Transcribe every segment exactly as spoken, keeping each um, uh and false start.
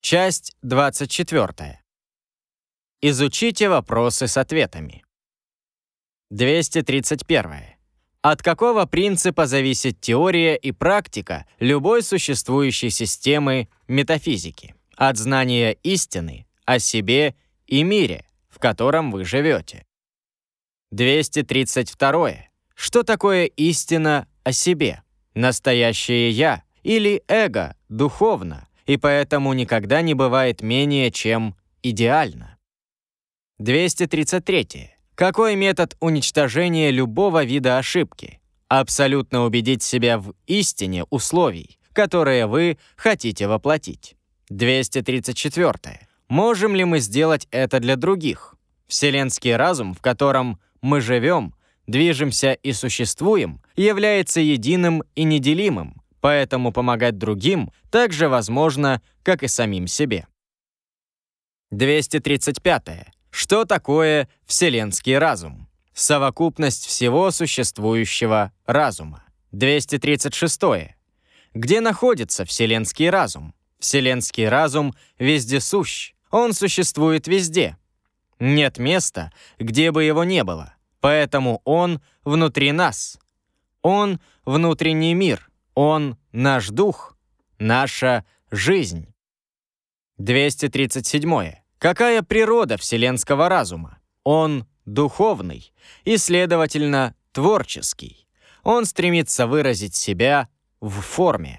Часть двадцать четвёртая. Изучите вопросы с ответами. двести тридцать первое. От какого принципа зависит теория и практика любой существующей системы метафизики? От знания истины о себе и мире, в котором вы живете. двести тридцать второе. Что такое истина о себе? Настоящее «я» или эго духовно, и поэтому никогда не бывает менее, чем идеально. двести тридцать третье. Какой метод уничтожения любого вида ошибки? Абсолютно убедить себя в истине условий, которые вы хотите воплотить. двести тридцать четвёртое. Можем ли мы сделать это для других? Вселенский разум, в котором мы живем, движемся и существуем, является единым и неделимым, поэтому помогать другим так же возможно, как и самим себе. двести тридцать пятое. Что такое вселенский разум? Совокупность всего существующего разума. двести тридцать шестое. Где находится вселенский разум? Вселенский разум вездесущ. Он существует везде. Нет места, где бы его не было. Поэтому он внутри нас. Он — внутренний мир. Он — наш дух, наша жизнь. двести тридцать седьмое. Какая природа вселенского разума? Он духовный и, следовательно, творческий. Он стремится выразить себя в форме.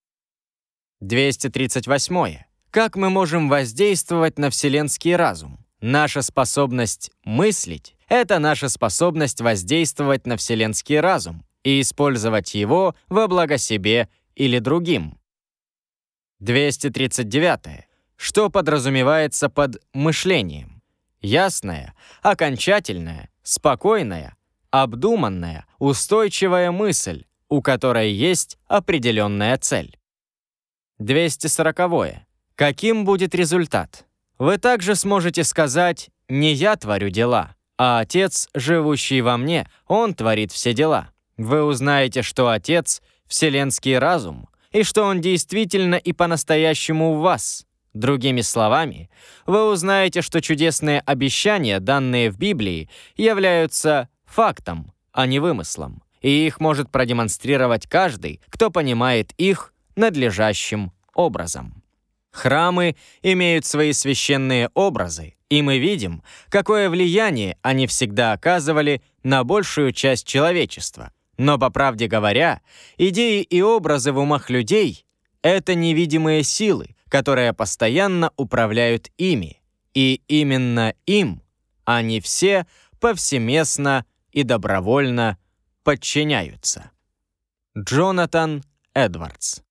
двести тридцать восьмое. Как мы можем воздействовать на вселенский разум? Наша способность мыслить — это наша способность воздействовать на вселенский разум и использовать его во благо себе или другим. двести тридцать девятое. Что подразумевается под мышлением? Ясная, окончательная, спокойная, обдуманная, устойчивая мысль, у которой есть определенная цель. двести сороковое. Каким будет результат? Вы также сможете сказать «не я творю дела», а Отец, живущий во мне, Он творит все дела. Вы узнаете, что Отец — вселенский разум, и что Он действительно и по-настоящему в вас. Другими словами, вы узнаете, что чудесные обещания, данные в Библии, являются фактом, а не вымыслом, и их может продемонстрировать каждый, кто понимает их надлежащим образом. Храмы имеют свои священные образы, и мы видим, какое влияние они всегда оказывали на большую часть человечества. Но, по правде говоря, идеи и образы в умах людей — это невидимые силы, которые постоянно управляют ими, и именно им они все повсеместно и добровольно подчиняются. Джонатан Эдвардс.